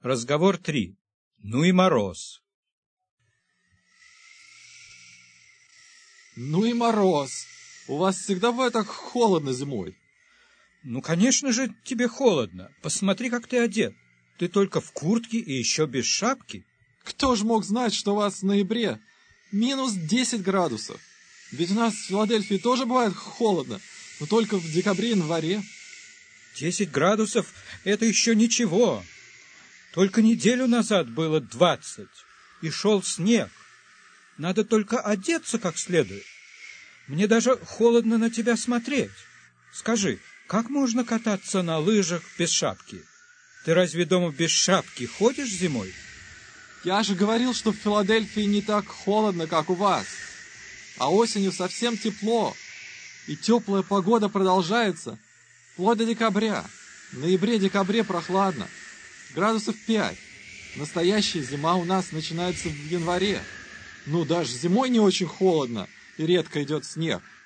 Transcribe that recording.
Разговор 3. Ну и мороз. Ну и мороз. У вас всегда бывает так холодно зимой. Ну, конечно же, тебе холодно. Посмотри, как ты одет. Ты только в куртке и еще без шапки. Кто ж мог знать, что у вас в ноябре минус 10 градусов? Ведь у нас в Филадельфии тоже бывает холодно, но только в декабре-январе. 10 градусов — это еще ничего. Только неделю назад было 20, и шел снег. Надо только одеться как следует. Мне даже холодно на тебя смотреть. Скажи, как можно кататься на лыжах без шапки? Ты разве дома без шапки ходишь зимой? Я же говорил, что в Филадельфии не так холодно, как у вас. А осенью совсем тепло. И теплая погода продолжается вплоть до декабря. В ноябре-декабре прохладно. Градусов 5. Настоящая зима у нас начинается в январе. Ну, даже зимой не очень холодно, и редко идет снег.